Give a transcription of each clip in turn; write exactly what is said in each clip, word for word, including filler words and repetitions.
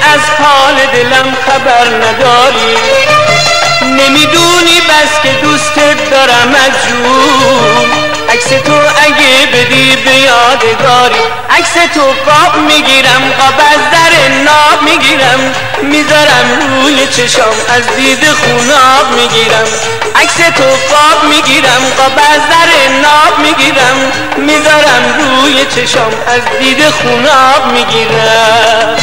از حال دلم خبر نداری، نمیدونی بس که دوستت دارم از جون. عکس تو اگه بدی به یادگاری، عکس تو قاب میگیرم، قاب از در ناب میگیرم، میذارم روی چشام از دید خوناب میگیرم. عکس تو قاب میگیرم، قاب از در ناب میگیرم، میذارم روی چشام از دید خوناب میگیرم.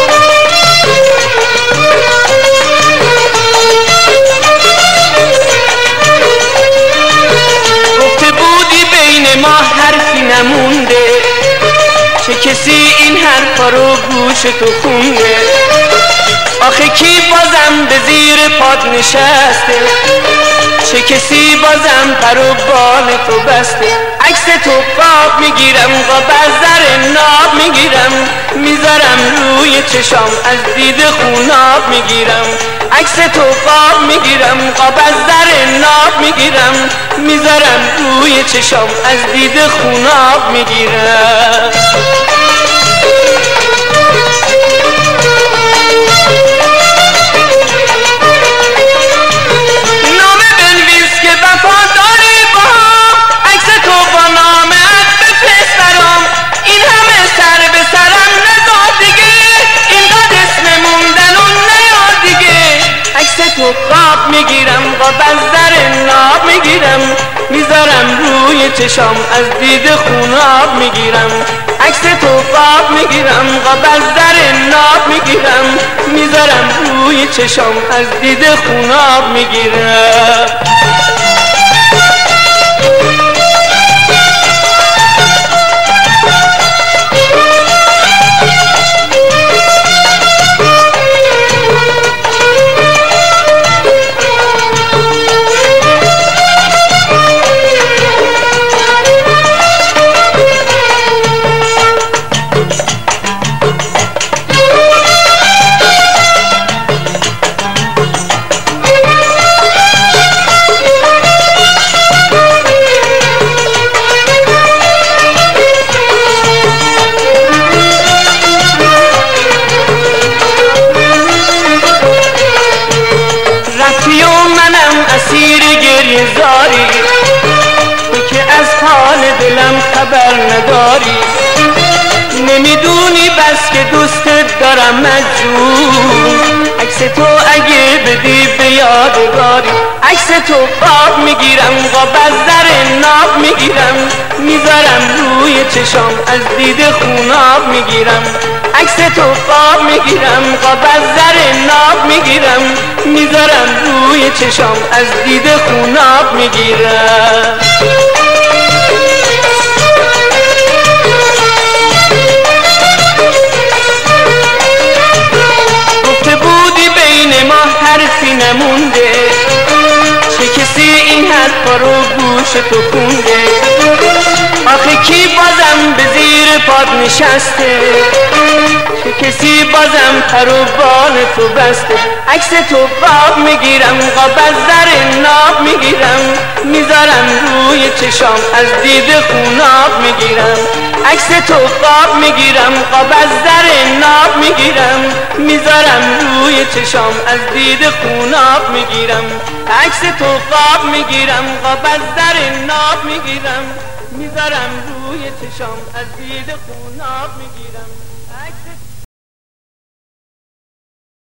ما حرفی نمونده، چه کسی این حرفا رو گوش تو خونده؟ آخه کی بازم به زیر پاد نشسته؟ چه کسی بازم پر و بال تو بسته؟ عکس تو قاب میگیرم، قاب از در ناب میگیرم، میذارم روی چشام از دید خوناب میگیرم. عکس تو قاب میگیرم، قاب از در ناب میگیرم، میذارم روی چشام از دید خوناب میگیرم. نامه بنویس که وفاداری با هم، عکس تو با نامت بفرستم، این همه سر به سرم نگاه دیگه، اینقدر اسم موندن و نیاد دیگه. عکس تو قاب میگیرم، قاب از در ناب میگیرم، میذارم روی چشام از دید خوناب میگیرم. عکس تو قاب میگیرم، قاب از در ناب میگیرم، میذارم روی چشام از دید خوناب میگیرم. اسیر گریه زاری، تو که از حال دلم خبر نداری، نمیدونی بس که دوستت دارم مجنون. عکس تو اگه بدی به یادگاری، عکس تو قاب میگیرم، قاب از در ناب میگیرم، میذارم روی چشام از دید خوناب میگیرم. عکس تو قاب میگیرم، قاب از در ناب میگیرم، میذارم روی چشام از دید خوناب میگیرم. گفته بودی بین ما حرفی نمونده، چه کسی این حرفا رو گوش تو خونده؟ آخه کی بازم به زیر پاد نشسته؟ چه کسی بازم پر و بال تو بسته؟ عکس تو قاب میگیرم، قاب از در ناب میگیرم، میذارم روی چشام از دید خوناب میگیرم. عکس تو قاب میگیرم، قاب از در ناب میگیرم، میذارم روی چشام از دید خوناب میگیرم. عکس تو قاب میگیرم، قاب از در ناب میگیرم، میذارم روی چشام از دید خوناب میگیرم.